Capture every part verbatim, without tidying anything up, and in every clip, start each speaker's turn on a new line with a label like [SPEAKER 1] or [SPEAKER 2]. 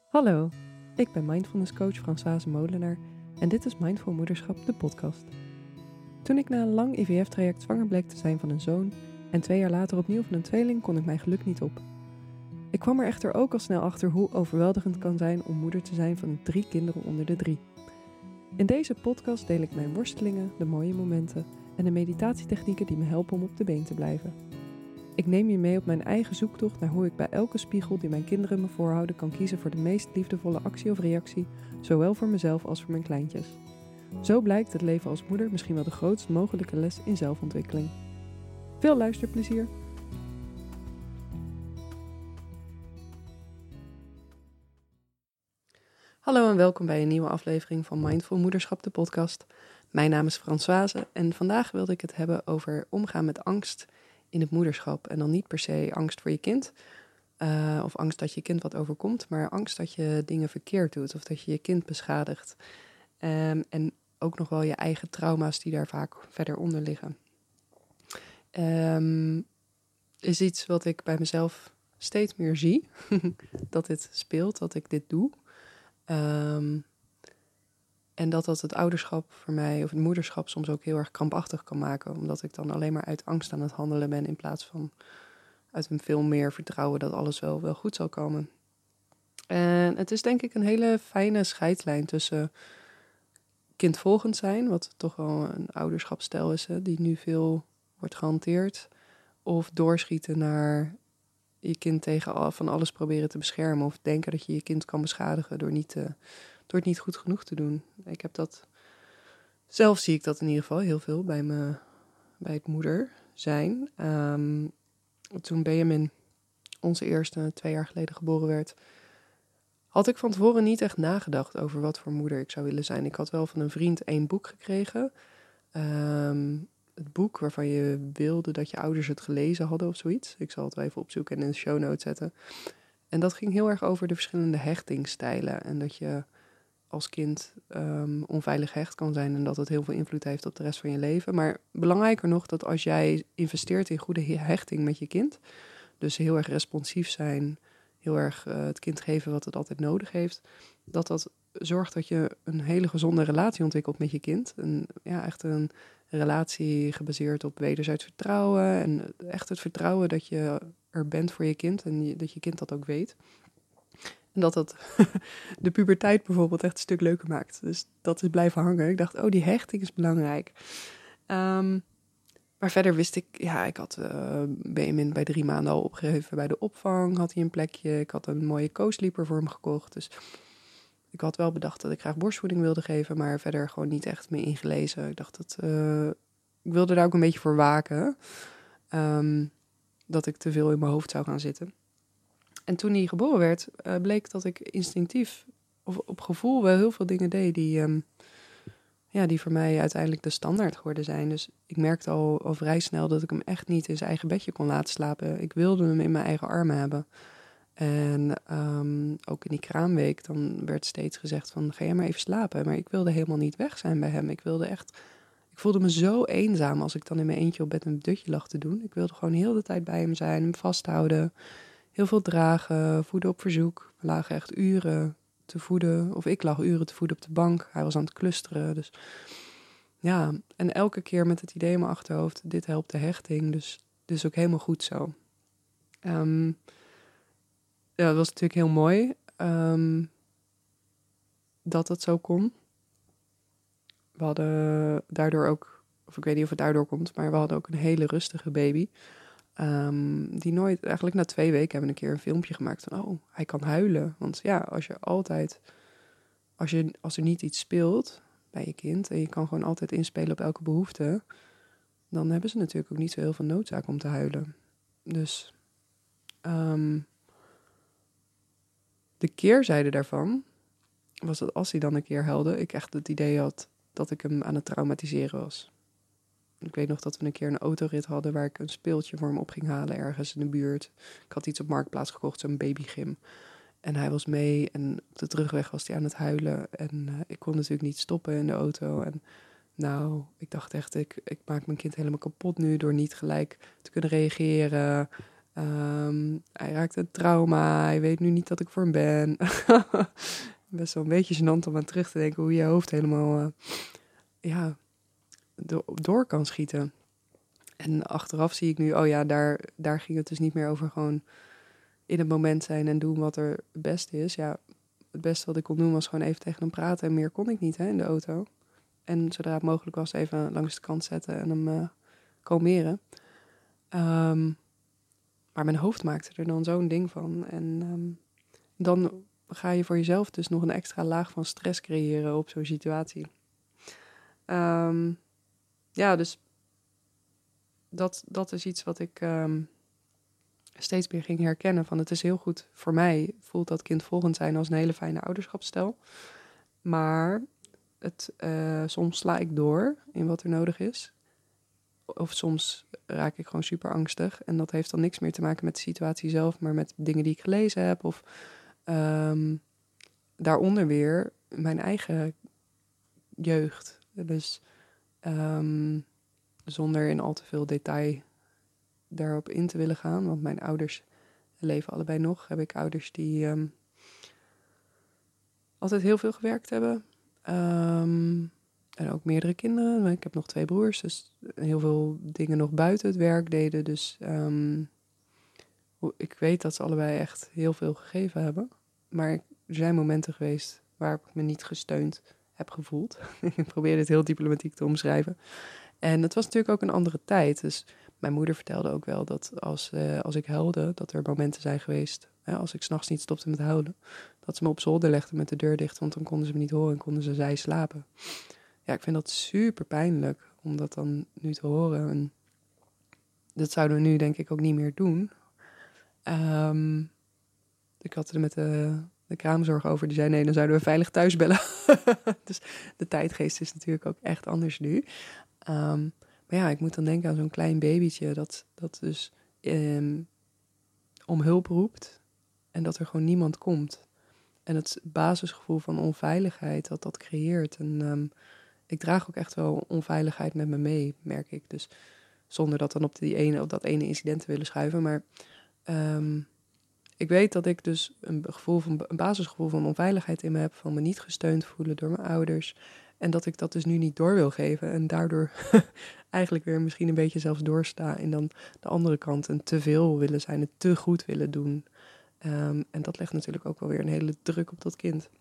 [SPEAKER 1] Hallo, ik ben mindfulness coach Françoise Molenaar en dit is Mindful Moederschap, de podcast. Toen ik na een lang I V F-traject zwanger bleek te zijn van een zoon en twee jaar later opnieuw van een tweeling, kon ik mijn geluk niet op. Ik kwam er echter ook al snel achter hoe overweldigend het kan zijn om moeder te zijn van drie kinderen onder de drie. In deze podcast deel ik mijn worstelingen, de mooie momenten en de meditatietechnieken die me helpen om op de been te blijven. Ik neem je mee op mijn eigen zoektocht naar hoe ik bij elke spiegel die mijn kinderen me voorhouden kan kiezen voor de meest liefdevolle actie of reactie, zowel voor mezelf als voor mijn kleintjes. Zo blijkt het leven als moeder misschien wel de grootst mogelijke les in zelfontwikkeling. Veel luisterplezier! Hallo en welkom bij een nieuwe aflevering van Mindful Moederschap, de podcast. Mijn naam is Françoise en vandaag wilde ik het hebben over omgaan met angst in het moederschap. En dan niet per se angst voor je kind, uh, of angst dat je kind wat overkomt, maar angst dat je dingen verkeerd doet of dat je je kind beschadigt. Um, en ook nog wel je eigen trauma's die daar vaak verder onder liggen. Um, is iets wat ik bij mezelf steeds meer zie, dat dit speelt, dat ik dit doe. Um, en dat dat het ouderschap voor mij, of het moederschap, soms ook heel erg krampachtig kan maken. Omdat ik dan alleen maar uit angst aan het handelen ben in plaats van uit een veel meer vertrouwen dat alles wel, wel goed zal komen. En het is denk ik een hele fijne scheidslijn tussen kindvolgend zijn, wat toch wel een ouderschapsstijl is, hè, die nu veel wordt gehanteerd. Of doorschieten naar je kind tegen van alles proberen te beschermen. Of denken dat je je kind kan beschadigen door, niet te, door het niet goed genoeg te doen. Ik heb dat, zelf zie ik dat in ieder geval heel veel bij, me, bij het moeder zijn. Um, toen Benjamin, onze eerste, twee jaar geleden geboren werd, had ik van tevoren niet echt nagedacht over wat voor moeder ik zou willen zijn. Ik had wel van een vriend één boek gekregen. Um, het boek waarvan je wilde dat je ouders het gelezen hadden of zoiets. Ik zal het wel even opzoeken en in de show notes zetten. En dat ging heel erg over de verschillende hechtingsstijlen. En dat je als kind um, onveilig hecht kan zijn en dat het heel veel invloed heeft op de rest van je leven. Maar belangrijker nog dat als jij investeert in goede hechting met je kind, dus heel erg responsief zijn, heel erg uh, het kind geven wat het altijd nodig heeft, dat dat zorgt dat je een hele gezonde relatie ontwikkelt met je kind. En ja, echt een relatie gebaseerd op wederzijds vertrouwen en echt het vertrouwen dat je er bent voor je kind en je, dat je kind dat ook weet. En dat dat de puberteit bijvoorbeeld echt een stuk leuker maakt. Dus dat is blijven hangen. Ik dacht, oh, die hechting is belangrijk. Um, maar verder wist ik, ja, ik had uh, Benjamin bij drie maanden al opgegeven bij de opvang. Had hij een plekje. Ik had een mooie co-sleeper voor hem gekocht. Dus ik had wel bedacht dat ik graag borstvoeding wilde geven, maar verder gewoon niet echt mee ingelezen. Ik dacht dat, uh, ik wilde daar ook een beetje voor waken. Um, dat ik te veel in mijn hoofd zou gaan zitten. En toen hij geboren werd, uh, bleek dat ik instinctief of op gevoel wel heel veel dingen deed die, um, ja, die voor mij uiteindelijk de standaard geworden zijn. Dus ik merkte al, al vrij snel dat ik hem echt niet in zijn eigen bedje kon laten slapen. Ik wilde hem in mijn eigen armen hebben. En um, ook in die kraamweek, dan werd steeds gezegd van, ga jij maar even slapen. Maar ik wilde helemaal niet weg zijn bij hem. Ik wilde echt, ik voelde me zo eenzaam als ik dan in mijn eentje op bed een dutje lag te doen. Ik wilde gewoon heel de tijd bij hem zijn, hem vasthouden. Heel veel dragen, voeden op verzoek. We lagen echt uren te voeden. Of ik lag uren te voeden op de bank. Hij was aan het klusteren. Dus ja, en elke keer met het idee in mijn achterhoofd, dit helpt de hechting. Dus, dus ook helemaal goed zo. Um, ja, dat was natuurlijk heel mooi. Um, dat het zo kon. We hadden daardoor ook, of ik weet niet of het daardoor komt, maar we hadden ook een hele rustige baby. Um, die nooit, eigenlijk na twee weken hebben we een keer een filmpje gemaakt van, oh, hij kan huilen. Want ja, als je altijd, als, je, als er niet iets speelt bij je kind en je kan gewoon altijd inspelen op elke behoefte, dan hebben ze natuurlijk ook niet zo heel veel noodzaak om te huilen. Dus um, de keerzijde daarvan was dat als hij dan een keer huilde, ik echt het idee had dat ik hem aan het traumatiseren was. Ik weet nog dat we een keer een autorit hadden waar ik een speeltje voor hem op ging halen ergens in de buurt. Ik had iets op Marktplaats gekocht, zo'n babygym. En hij was mee en op de terugweg was hij aan het huilen. En uh, ik kon natuurlijk niet stoppen in de auto. En nou, ik dacht echt, ik, ik maak mijn kind helemaal kapot nu door niet gelijk te kunnen reageren. Um, hij raakte een trauma. Hij weet nu niet dat ik voor hem ben. Best wel een beetje gênant om aan terug te denken hoe je hoofd helemaal uh, ja, do- door kan schieten. En achteraf zie ik nu, oh ja, daar, daar ging het dus niet meer over gewoon in het moment zijn en doen wat er het beste is. Ja, het beste wat ik kon doen was gewoon even tegen hem praten. En meer kon ik niet hè, in de auto. En zodra het mogelijk was, even langs de kant zetten en hem uh, kalmeren. Um, maar mijn hoofd maakte er dan zo'n ding van. En um, dan ga je voor jezelf dus nog een extra laag van stress creëren op zo'n situatie. Um, ja, dus dat, dat is iets wat ik um, steeds meer ging herkennen. Van het is heel goed voor mij, voelt dat kindvolgend zijn als een hele fijne ouderschapsstijl. Maar het, uh, soms sla ik door in wat er nodig is. Of soms raak ik gewoon super angstig. En dat heeft dan niks meer te maken met de situatie zelf, maar met dingen die ik gelezen heb. Of um, daaronder weer mijn eigen jeugd. Dus um, zonder in al te veel detail daarop in te willen gaan. Want mijn ouders leven allebei nog. Heb ik ouders die um, altijd heel veel gewerkt hebben. Um, en ook meerdere kinderen. Ik heb nog twee broers, dus heel veel dingen nog buiten het werk deden. Dus um, ik weet dat ze allebei echt heel veel gegeven hebben. Maar er zijn momenten geweest waarop ik me niet gesteund heb gevoeld. Ik probeer dit heel diplomatiek te omschrijven. En het was natuurlijk ook een andere tijd. Dus mijn moeder vertelde ook wel dat als, uh, als ik huilde, dat er momenten zijn geweest, hè, als ik 's nachts niet stopte met huilen, dat ze me op zolder legden met de deur dicht, want dan konden ze me niet horen en konden ze zij slapen. Ja, ik vind dat super pijnlijk om dat dan nu te horen. En dat zouden we nu denk ik ook niet meer doen. Um, ik had er met de, de kraamzorg over. Die zei nee, dan zouden we veilig thuis bellen. Dus de tijdgeest is natuurlijk ook echt anders nu. Um, maar ja, ik moet dan denken aan zo'n klein babytje dat, dat dus um, om hulp roept en dat er gewoon niemand komt. En het basisgevoel van onveiligheid dat dat creëert. En um, ik draag ook echt wel onveiligheid met me mee, merk ik. Dus zonder dat dan op, die ene, op dat ene incident te willen schuiven. Maar um, ik weet dat ik dus een, gevoel van, een basisgevoel van onveiligheid in me heb. Van me niet gesteund voelen door mijn ouders. En dat ik dat dus nu niet door wil geven. En daardoor eigenlijk weer misschien een beetje zelfs doorsta. En dan de andere kant en te veel willen zijn. Het te goed willen doen. Um, en dat legt natuurlijk ook wel weer een hele druk op dat kind.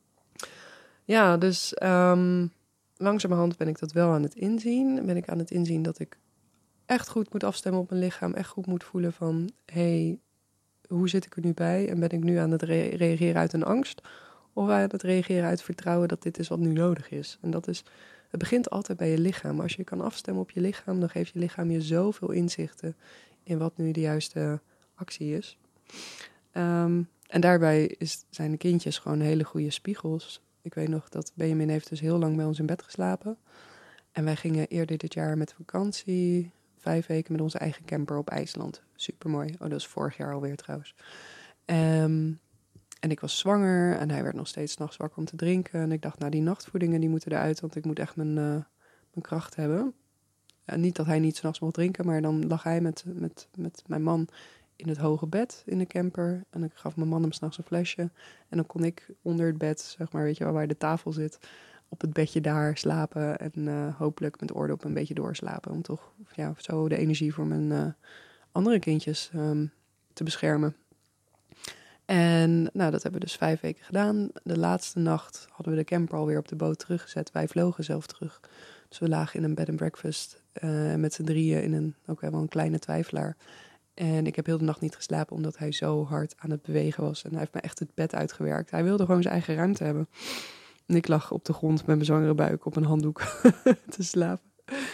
[SPEAKER 1] Ja, dus um, langzamerhand ben ik dat wel aan het inzien. Ben ik aan het inzien dat ik echt goed moet afstemmen op mijn lichaam. Echt goed moet voelen van, hey, hoe zit ik er nu bij? En ben ik nu aan het re- reageren uit een angst? Of aan het reageren uit vertrouwen dat dit is wat nu nodig is? En dat is, het begint altijd bij je lichaam. Als je kan afstemmen op je lichaam, dan geeft je lichaam je zoveel inzichten in wat nu de juiste actie is. Um, en daarbij is, zijn de kindjes gewoon hele goede spiegels. Ik weet nog dat Benjamin heeft dus heel lang bij ons in bed geslapen. En wij gingen eerder dit jaar met vakantie, vijf weken met onze eigen camper op IJsland. Supermooi. Oh, dat is vorig jaar alweer trouwens. Um, en ik was zwanger en hij werd nog steeds 's nachts wakker om te drinken. En ik dacht, nou die nachtvoedingen die moeten eruit, want ik moet echt mijn, uh, mijn kracht hebben. En niet dat hij niet 's nachts mocht drinken, maar dan lag hij met, met, met mijn man in het hoge bed in de camper. En ik gaf mijn man hem 's nachts een flesje. En dan kon ik onder het bed, zeg maar, weet je wel, waar de tafel zit, op het bedje daar slapen. En uh, hopelijk met oordop een beetje doorslapen. Om toch ja, zo de energie voor mijn uh, andere kindjes um, te beschermen. En nou, dat hebben we dus vijf weken gedaan. De laatste nacht hadden we de camper alweer op de boot teruggezet. Wij vlogen zelf terug. Dus we lagen in een bed and breakfast uh, met z'n drieën in een, ook wel een kleine twijfelaar. En ik heb heel de nacht niet geslapen omdat hij zo hard aan het bewegen was. En hij heeft me echt het bed uitgewerkt. Hij wilde gewoon zijn eigen ruimte hebben. En ik lag op de grond met mijn zwangere buik op een handdoek te slapen.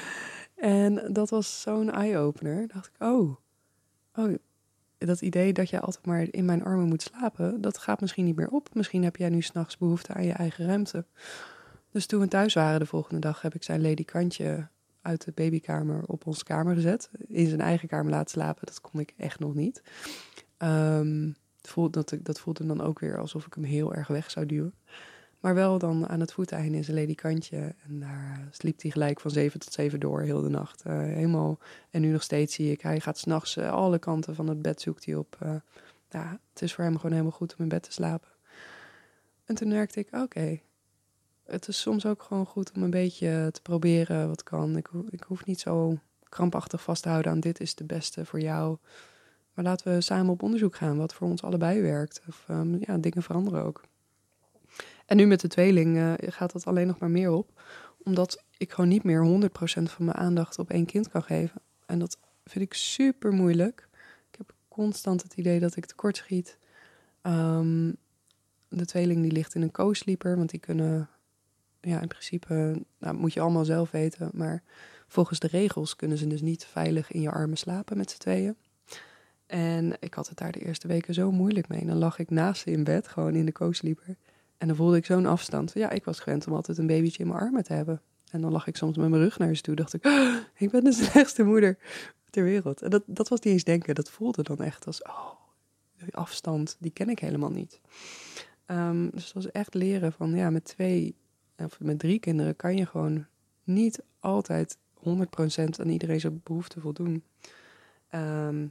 [SPEAKER 1] En dat was zo'n eye-opener. Dacht ik, oh, oh, dat idee dat jij altijd maar in mijn armen moet slapen, dat gaat misschien niet meer op. Misschien heb jij nu 's nachts behoefte aan je eigen ruimte. Dus toen we thuis waren de volgende dag, heb ik zijn ledikantje uit de babykamer op onze kamer gezet. In zijn eigen kamer laten slapen, dat kon ik echt nog niet. Um, voelde, dat, dat voelde dan ook weer alsof ik hem heel erg weg zou duwen. Maar wel dan aan het voeteinde in zijn ledikantje. En daar uh, sliep hij gelijk van zeven tot zeven door, heel de nacht. Uh, helemaal. En nu nog steeds zie ik, hij gaat 's nachts uh, alle kanten van het bed zoekt hij op. Uh, ja, het is voor hem gewoon helemaal goed om in bed te slapen. En toen merkte ik, oké, okay, het is soms ook gewoon goed om een beetje te proberen wat kan. Ik, ik hoef niet zo krampachtig vast te houden aan dit is de beste voor jou. Maar laten we samen op onderzoek gaan wat voor ons allebei werkt. Of um, ja, dingen veranderen ook. En nu met de tweeling uh, gaat dat alleen nog maar meer op. Omdat ik gewoon niet meer honderd procent van mijn aandacht op één kind kan geven. En dat vind ik super moeilijk. Ik heb constant het idee dat ik tekort schiet. Um, de tweeling die ligt in een co-sleeper. Want die kunnen, ja in principe, nou, moet je allemaal zelf weten. Maar volgens de regels kunnen ze dus niet veilig in je armen slapen met z'n tweeën. En ik had het daar de eerste weken zo moeilijk mee. Dan lag ik naast ze in bed, gewoon in de co-sleeper. En dan voelde ik zo'n afstand. Ja, ik was gewend om altijd een babytje in mijn armen te hebben. En dan lag ik soms met mijn rug naar ze toe. Dacht ik, oh, ik ben de slechtste moeder ter wereld. En dat, dat was niet eens denken. Dat voelde dan echt als, oh, die afstand, die ken ik helemaal niet. Um, dus het was echt leren van, ja, met twee of met drie kinderen kan je gewoon niet altijd honderd procent aan iedereen zijn behoefte voldoen. Um,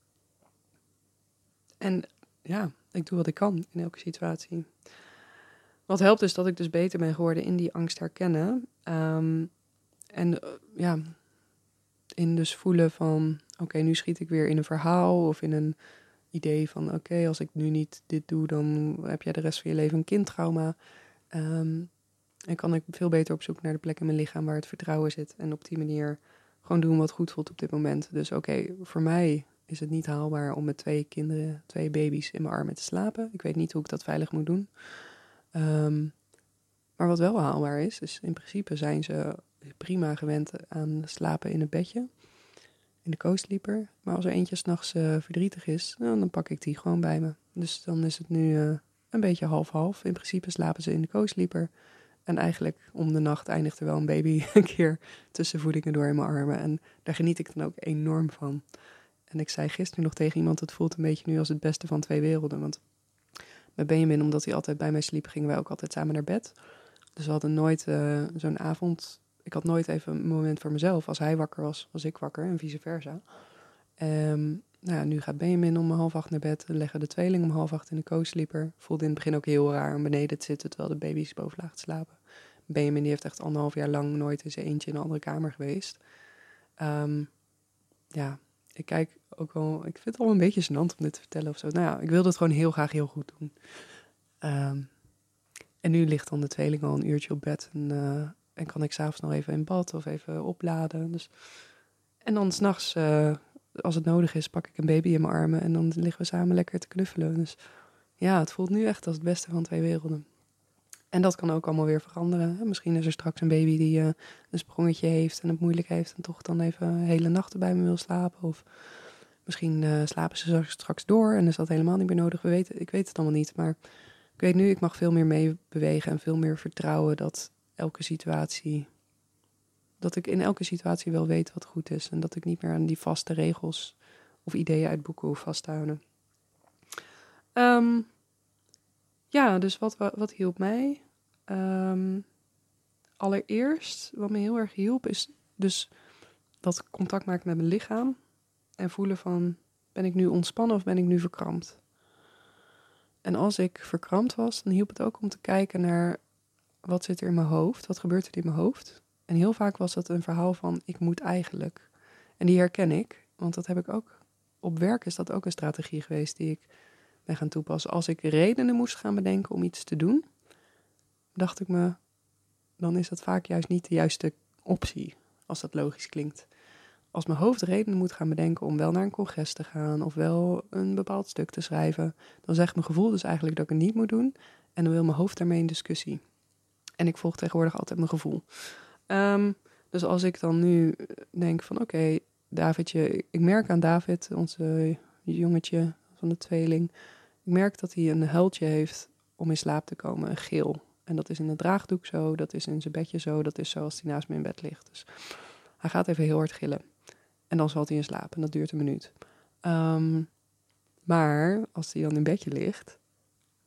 [SPEAKER 1] en ja, ik doe wat ik kan in elke situatie. Wat helpt is dat ik dus beter ben geworden in die angst herkennen. Um, en uh, ja, in dus voelen van, oké, okay, nu schiet ik weer in een verhaal of in een idee van, oké, okay, als ik nu niet dit doe, dan heb jij de rest van je leven een kindtrauma. Um, en kan ik veel beter op zoek naar de plek in mijn lichaam waar het vertrouwen zit. En op die manier gewoon doen wat goed voelt op dit moment. Dus oké, okay, voor mij is het niet haalbaar om met twee kinderen, twee baby's in mijn armen te slapen. Ik weet niet hoe ik dat veilig moet doen. Um, maar wat wel haalbaar is, is in principe zijn ze prima gewend aan slapen in het bedje. In de co-sleeper. Maar als er eentje 's nachts uh, verdrietig is, nou, dan pak ik die gewoon bij me. Dus dan is het nu uh, een beetje half-half. In principe slapen ze in de co-sleeper. En eigenlijk om de nacht eindigt er wel een baby een keer tussen voedingen door in mijn armen. En daar geniet ik dan ook enorm van. En ik zei gisteren nog tegen iemand, het voelt een beetje nu als het beste van twee werelden. Want met Benjamin, omdat hij altijd bij mij sliep, gingen wij ook altijd samen naar bed. Dus we hadden nooit uh, zo'n avond. Ik had nooit even een moment voor mezelf. Als hij wakker was, was ik wakker en vice versa. Um, nou ja, nu gaat Benjamin om half acht naar bed. Leggen de tweeling om half acht in de co-sleeper. Voelde in het begin ook heel raar om beneden te zitten terwijl de baby's boven lagen te slapen. Benjamin die heeft echt anderhalf jaar lang nooit in zijn eentje in een andere kamer geweest. Um, ja, ik kijk ook wel. Ik vind het al een beetje gênant om dit te vertellen of zo. Nou ja, ik wilde het gewoon heel graag heel goed doen. Um, en nu ligt dan de tweeling al een uurtje op bed. En, uh, en kan ik 's avonds nog even in bad of even opladen. Dus. En dan 's nachts, uh, als het nodig is, pak ik een baby in mijn armen. En dan liggen we samen lekker te knuffelen. Dus ja, het voelt nu echt als het beste van twee werelden. En dat kan ook allemaal weer veranderen. Misschien is er straks een baby die uh, een sprongetje heeft en het moeilijk heeft. En toch dan even hele nachten bij me wil slapen. Of misschien uh, slapen ze straks door en is dat helemaal niet meer nodig. We weten, ik weet het allemaal niet, maar ik weet nu, ik mag veel meer meebewegen en veel meer vertrouwen dat elke situatie, dat ik in elke situatie wel weet wat goed is. En dat ik niet meer aan die vaste regels of ideeën uit boeken hoef vast te houden. Um, ja, dus wat, wat, wat hielp mij? Um, allereerst, wat me heel erg hielp, is dus dat contact maken met mijn lichaam. En voelen van, ben ik nu ontspannen of ben ik nu verkrampt? En als ik verkrampt was, dan hielp het ook om te kijken naar wat zit er in mijn hoofd, wat gebeurt er in mijn hoofd. En heel vaak was dat een verhaal van ik moet eigenlijk. En die herken ik, want dat heb ik ook. Op werk is dat ook een strategie geweest die ik ben gaan toepassen. Als ik redenen moest gaan bedenken om iets te doen, dacht ik me, dan is dat vaak juist niet de juiste optie, als dat logisch klinkt. Als mijn hoofd redenen moet gaan bedenken om wel naar een congres te gaan of wel een bepaald stuk te schrijven, dan zegt mijn gevoel dus eigenlijk dat ik het niet moet doen en dan wil mijn hoofd daarmee in discussie. En ik volg tegenwoordig altijd mijn gevoel. Um, dus als ik dan nu denk van oké, okay, Davidje, ik merk aan David, onze jongetje van de tweeling, ik merk dat hij een huiltje heeft om in slaap te komen, een geel. En dat is in het draagdoek zo, dat is in zijn bedje zo, dat is zo als hij naast me in bed ligt. Dus hij gaat even heel hard gillen. En dan valt hij in slaap en dat duurt een minuut. Um, maar als hij dan in bedje ligt,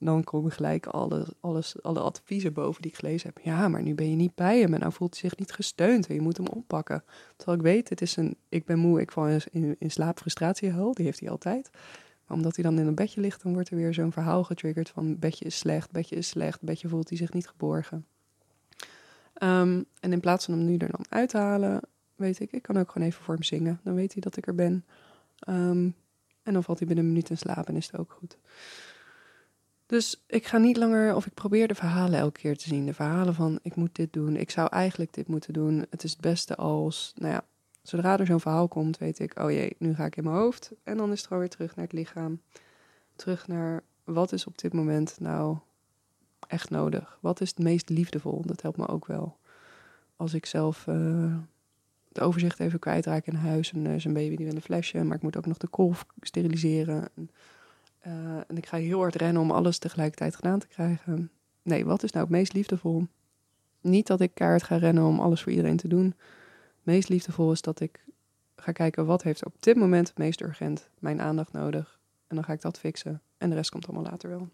[SPEAKER 1] dan komen gelijk alles, alles, alle adviezen boven die ik gelezen heb. Ja, maar nu ben je niet bij hem en nou voelt hij zich niet gesteund en je moet hem oppakken. Terwijl ik weet, het is een, ik ben moe, ik val in, in, in slaap, frustratiehuil, die heeft hij altijd. Maar omdat hij dan in een bedje ligt, dan wordt er weer zo'n verhaal getriggerd van bedje is slecht, bedje is slecht, bedje voelt hij zich niet geborgen. Um, en in plaats van hem nu er dan uit te halen, weet ik, ik kan ook gewoon even voor hem zingen. Dan weet hij dat ik er ben. Um, en dan valt hij binnen een minuut in slaap en is het ook goed. Dus ik ga niet langer, of ik probeer de verhalen elke keer te zien. De verhalen van, ik moet dit doen, ik zou eigenlijk dit moeten doen. Het is het beste als, nou ja, zodra er zo'n verhaal komt, weet ik, oh jee, nu ga ik in mijn hoofd. En dan is het gewoon weer terug naar het lichaam. Terug naar, wat is op dit moment nou echt nodig? Wat is het meest liefdevol? Dat helpt me ook wel. Als ik zelf uh, het overzicht even kwijtraak in huis en er is een baby die wil een flesje, maar ik moet ook nog de kolf steriliseren. En, uh, en ik ga heel hard rennen om alles tegelijkertijd gedaan te krijgen. Nee, wat is nou het meest liefdevol? Niet dat ik keihard ga rennen om alles voor iedereen te doen. Het meest liefdevol is dat ik ga kijken, wat heeft op dit moment het meest urgent mijn aandacht nodig. En dan ga ik dat fixen. En de rest komt allemaal later wel.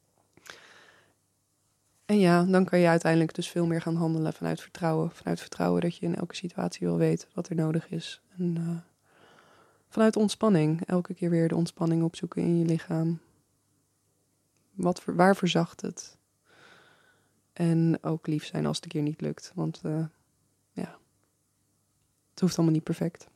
[SPEAKER 1] En ja, dan kan je uiteindelijk dus veel meer gaan handelen vanuit vertrouwen. Vanuit vertrouwen dat je in elke situatie wel weet wat er nodig is. En uh, vanuit ontspanning. Elke keer weer de ontspanning opzoeken in je lichaam. Wat, waar verzacht het? En ook lief zijn als het een keer niet lukt. Want uh, ja, het hoeft allemaal niet perfect.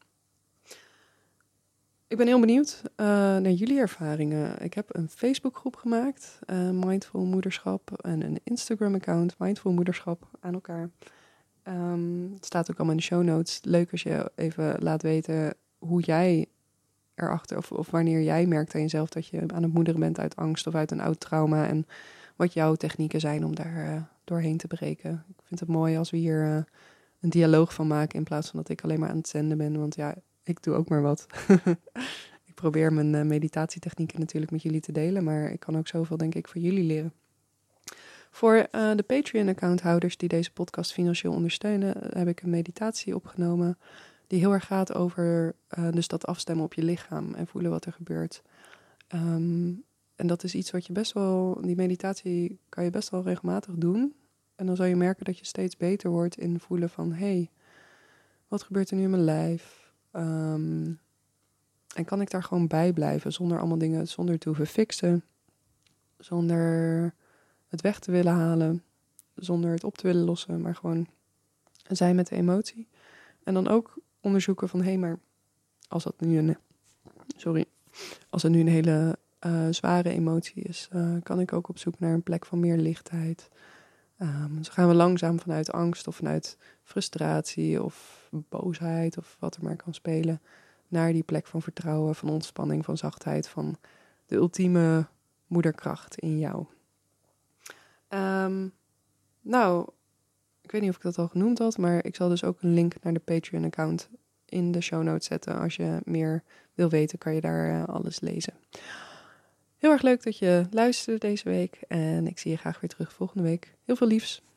[SPEAKER 1] Ik ben heel benieuwd uh, naar jullie ervaringen. Ik heb een Facebookgroep gemaakt, uh, Mindful Moederschap, en een Instagram-account, Mindful Moederschap, aan elkaar. Um, het staat ook allemaal in de show notes. Leuk als je even laat weten hoe jij erachter, of, of wanneer jij merkt aan jezelf dat je aan het moederen bent uit angst of uit een oud trauma. En wat jouw technieken zijn om daar uh, doorheen te breken. Ik vind het mooi als we hier uh, een dialoog van maken in plaats van dat ik alleen maar aan het zenden ben. Want ja, ik doe ook maar wat. Ik probeer mijn uh, meditatietechnieken natuurlijk met jullie te delen, maar ik kan ook zoveel, denk ik, voor jullie leren. Voor uh, de Patreon-accounthouders die deze podcast financieel ondersteunen, heb ik een meditatie opgenomen die heel erg gaat over uh, dus dat afstemmen op je lichaam en voelen wat er gebeurt. Um, en dat is iets wat je best wel, die meditatie kan je best wel regelmatig doen. En dan zal je merken dat je steeds beter wordt in voelen van, hé, hey, wat gebeurt er nu in mijn lijf? Um, en kan ik daar gewoon bij blijven zonder allemaal dingen, zonder te hoeven fixen, zonder het weg te willen halen, zonder het op te willen lossen, maar gewoon zijn met de emotie. En dan ook onderzoeken van, hé, hey, maar als dat nu een, sorry, als het nu een hele uh, zware emotie is, uh, kan ik ook op zoek naar een plek van meer lichtheid. Um, dus gaan we langzaam vanuit angst of vanuit frustratie of boosheid of wat er maar kan spelen, naar die plek van vertrouwen, van ontspanning, van zachtheid, van de ultieme moederkracht in jou. Um, nou, ik weet niet of ik dat al genoemd had, maar ik zal dus ook een link naar de Patreon-account in de show notes zetten. Als je meer wil weten, kan je daar uh, alles lezen. Heel erg leuk dat je luisterde deze week en ik zie je graag weer terug volgende week. Heel veel liefs.